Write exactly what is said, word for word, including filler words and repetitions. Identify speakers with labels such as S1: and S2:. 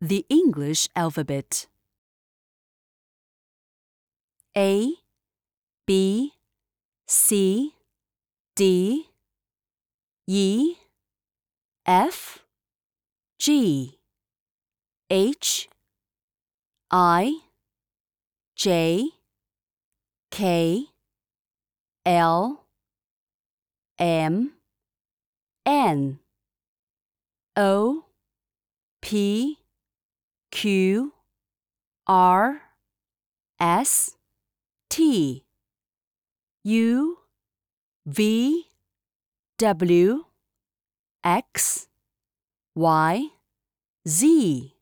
S1: the English alphabet. A, B, C, D, E, F, G, H, I, J, K, L, M, N, O, P, Q, R, S, T, U, V, W, X, Y, Z.